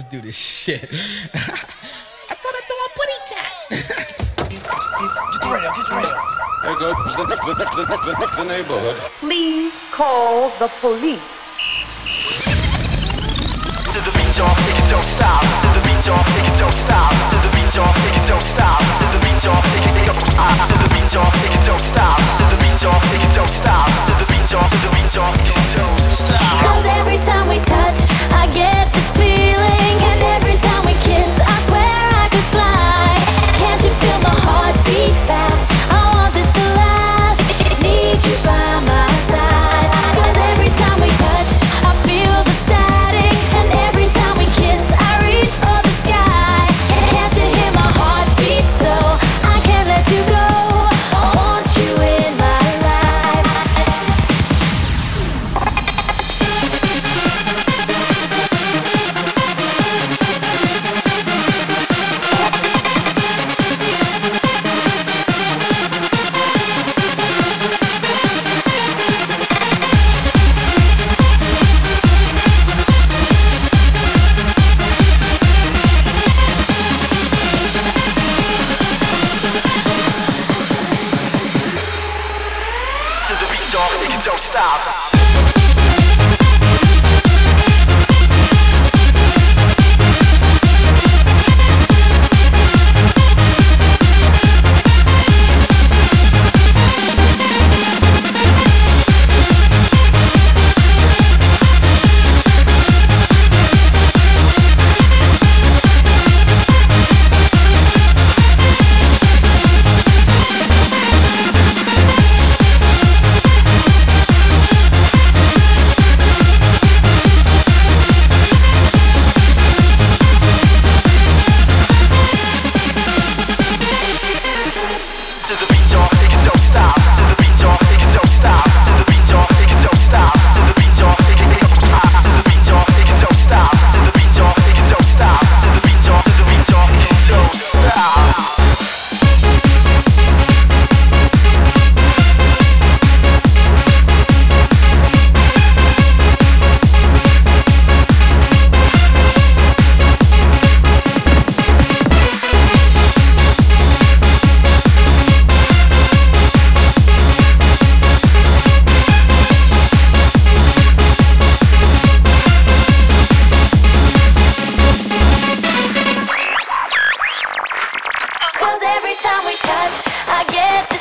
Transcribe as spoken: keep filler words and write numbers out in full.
do this shit. I thought I threw a booty chat. Get the radio, get the radio. There goes the, the, the, the, the neighborhood. Please call the police. To the beat, y'all, take it, don't stop. To the beat, y'all, take it, don't stop. To the beat, y'all, take it, don't stop. To the beat, y'all, take it, don't stop. To the beat, y'all, take it, don't stop. To the beat, y'all, take it, don't stop. To the beat, y'all, to the beat, y'all, take it, don't stop. Cause every time we touch, I get this feeling. And every time we kiss, I swear I could fly. Can't you feel my heart beat fast? I want this to last. Need you by my side. Cause every time we touch, I feel the static. And every time we kiss, I reach for the sky. Can't you hear my heart beat so I can't let you go? I want you in my life. To the beat, y'all, take it, don't stop. To the beat, y'all, take it, don't stop. To the beat, y'all, take it, don't stop. To the beat, y'all, take it, don't stop. To the beat, y'all, take it, don't stop. To the beat, y'all, take it, don't stop. To the beat, y'all, take it, don't stop. To the beat, y'all, to the beat, y'all, take it, don't stop. Cause every time we touch, I get